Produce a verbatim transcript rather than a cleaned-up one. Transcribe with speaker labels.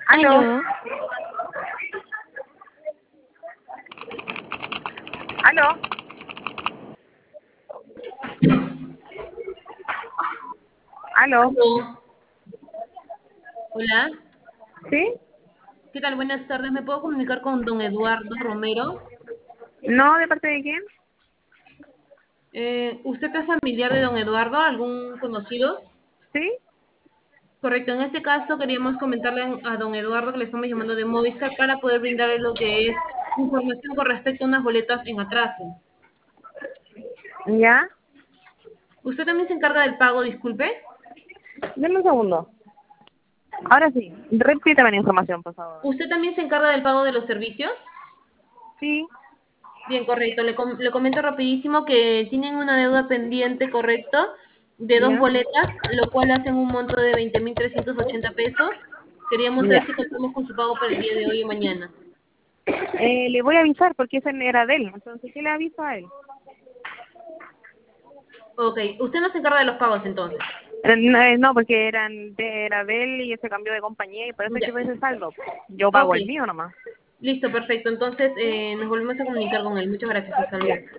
Speaker 1: Aló,
Speaker 2: Aló,
Speaker 1: aló, aló,
Speaker 3: Aló. Hola,
Speaker 1: ¿sí?
Speaker 3: ¿qué tal? Buenas tardes. ¿Me puedo comunicar con don Eduardo Romero?
Speaker 1: No, ¿de parte de quién?
Speaker 3: Eh, ¿usted es familiar de don Eduardo? ¿Algún conocido?
Speaker 1: ¿Sí?
Speaker 3: Correcto, en este caso queríamos comentarle a don Eduardo que le estamos llamando de Movistar para poder brindarle lo que es información con respecto a unas boletas en atraso.
Speaker 1: ¿Ya?
Speaker 3: ¿Usted también se encarga del pago, disculpe?
Speaker 1: Deme un segundo. Ahora sí, repítame la información, por favor.
Speaker 3: ¿Usted también se encarga del pago de los servicios?
Speaker 1: Sí,
Speaker 3: Bien, correcto. Le, com- le comento rapidísimo que tienen una deuda pendiente, correcto, de dos
Speaker 1: ¿ya?
Speaker 3: boletas, lo cual hacen un monto de veinte mil trescientos ochenta pesos. Queríamos saber
Speaker 1: Ya.
Speaker 3: si contamos con su pago para el día de hoy o mañana.
Speaker 1: Eh, le voy a avisar porque ese era de él, entonces, ¿qué le aviso a él?
Speaker 3: Ok, usted no se encarga de los pagos entonces.
Speaker 1: Eh, No, eh, no, porque eran de, era de él y se cambió de compañía y por eso es
Speaker 3: Ya.
Speaker 1: que ese saldo. Yo
Speaker 3: Ok,
Speaker 1: pago el mío nomás.
Speaker 3: listo, perfecto. Entonces eh, nos volvemos a comunicar con él. Muchas gracias. Hasta luego.